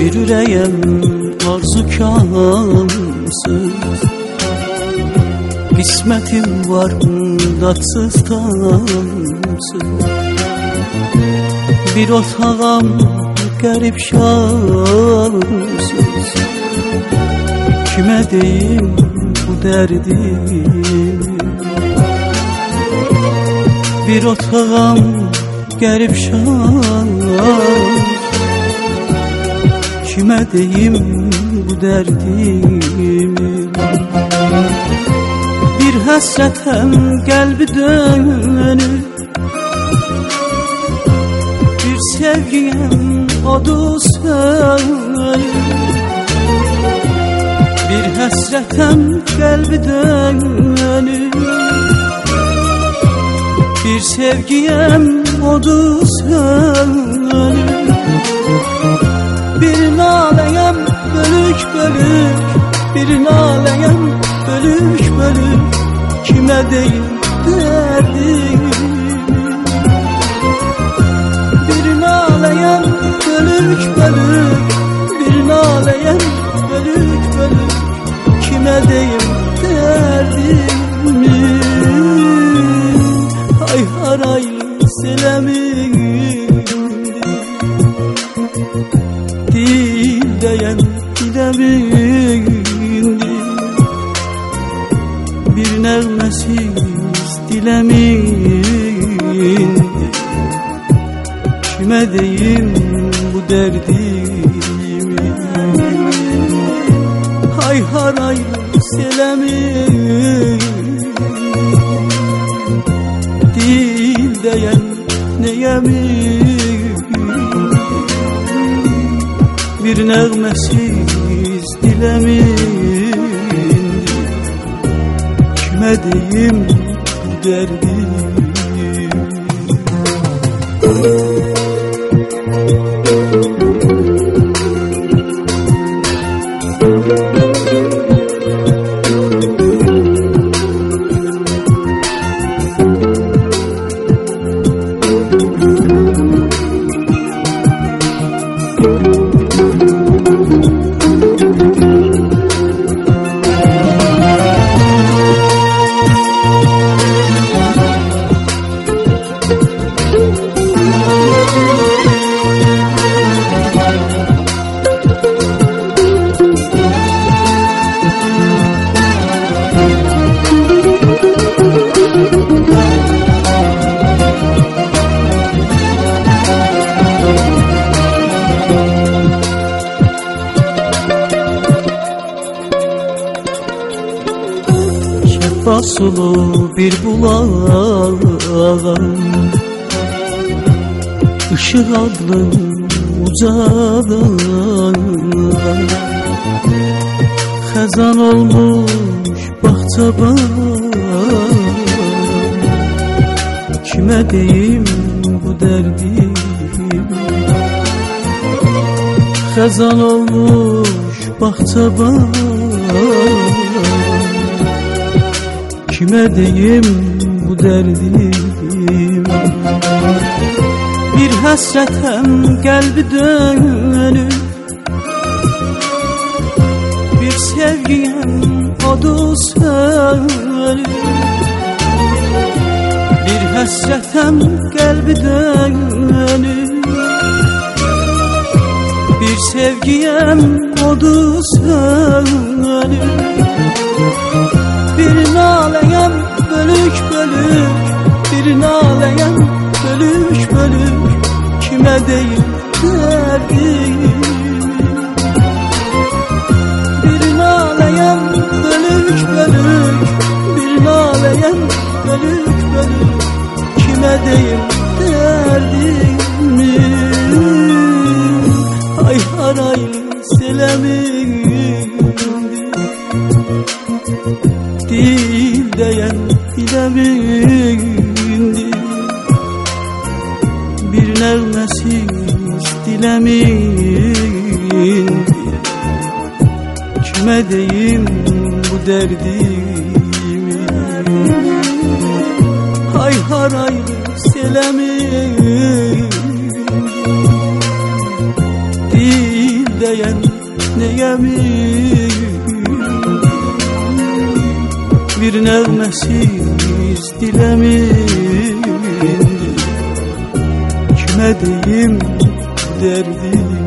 Bir ürəyəm arzu kamsız, qismətim var dadsız tamsız. Bir otağam qərib şansız, kimə deyim bu dərdimi? Bir otağam qərib şansız, kimə deyim bu dərdimi? Bir həsrətəm qəlbi dönür, bir sevgiyəm odu sönür. Bir həsrətəm qəlbi dönür, bir sevgiyəm odu sönür. Bir naləyəm bölük bölük, bir naləyəm bölük bölük, kimə deyim dərdimi? Bir naləyəm bölük bölük, bir naləyəm bölük bölük, kimə deyim dərdimi? Ay haraylı sələmindir, dil deyən diləmindir. Bir nəğməsiz diləmindir, kimə deyim bu dərdimi? Hay haraylı sələmindir, dil deyən neyəmin? Bir nəğməsiz diləmindir, kimə deyim bu dərdimi? Basılı bir bulağa, ışık adlı ucadan, xəzan olmuş bağçaban, kimə deyim bu dərdimi? Xəzan olmuş bağçaban, kimə deyim bu dərdimi? Bir həsrətəm qəlbi dönür, bir sevgiyəm odu sönür. Bir həsrətəm qəlbi dönür, bir sevgiyəm odu sönür. Bir naləyəm bölük bölük, bir naləyəm bölük bölük, kimə deyim dərdimi? Bir naləyəm bölük bölük, bir naləyəm bölük bölük, kimə deyim dərdimi? Ay haraylı sələmindir, dil deyən diləmindir. Bir nəğməsiz diləmindir, kimə deyim bu dərdimi? Hay haraylı sələmindir, dil deyen neyemin, bir nəğməsiz diləmin, kime deyim derdimi.